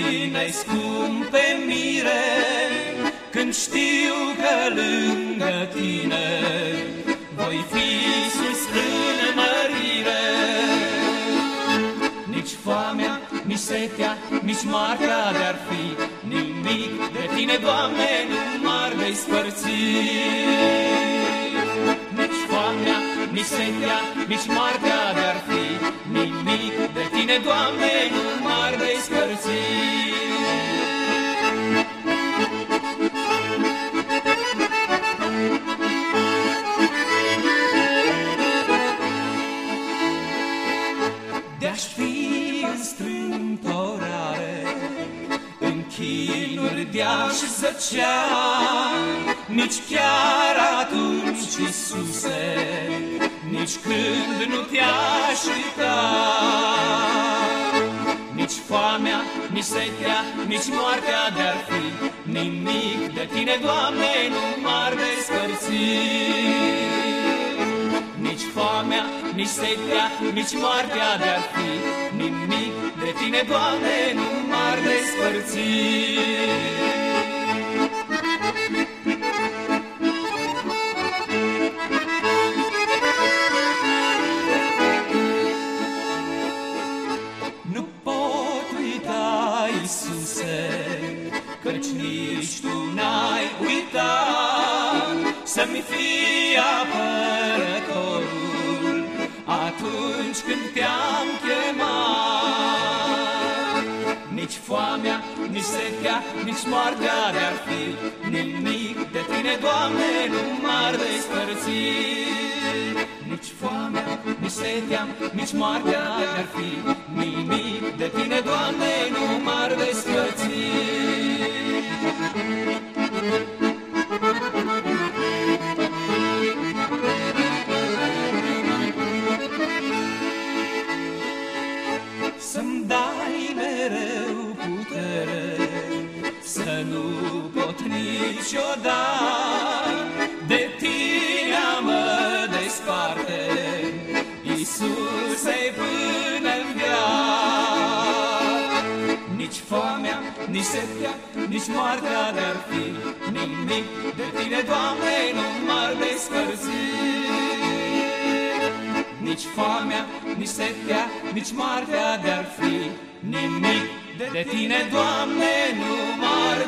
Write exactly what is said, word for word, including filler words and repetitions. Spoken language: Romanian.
puține scumpe mire, când știu că lângă tine voi fi sus în mărire. Nici foamea, nici setea, nici moartea de-ar fi, nimic de tine, Doamne, nu m-ar despărți. Nici foamea, nici setea, nici moartea de-ar fi, nimic de tine, Doamne, nu m-ar despărți. De-aș fi în strâmtorare, în chinuri de-aș zăcea, nici chiar atunci, Iisuse, nici când nu te-aș uita. Nici foamea, nici setea, nici moartea de-ar fi, nimic de tine, Doamne, nu m-ar despărți. Nici foamea, nici setea, nici moartea de-ar fi, nimic de tine, Doamne, nu m-ar despărți. Nu pot uita, Iisuse, căci nici Tu n-ai uitat să-mi fii apărătorul atunci când Te-am chemat. Nici foamea, nici setea, nici moartea de-ar fi, nimic de Tine, Doamne, nu m-ar despărți. Nici foamea, nici setea, nici moartea de-ar fi, nimic de Tine, Doamne, nu m-ar despărți. Să-mi dai mereu putere, să nu pot niciodată de Tine a mă desparte, Iisuse, până-n viață. Nici foamea, nici setea, nici moartea de-ar fi, nimic de Tine, Doamne, nu m-ar despărți. Nici foamea, nici setea, nici moartea de-ar fi, nimic de Tine, Doamne, nu m-ar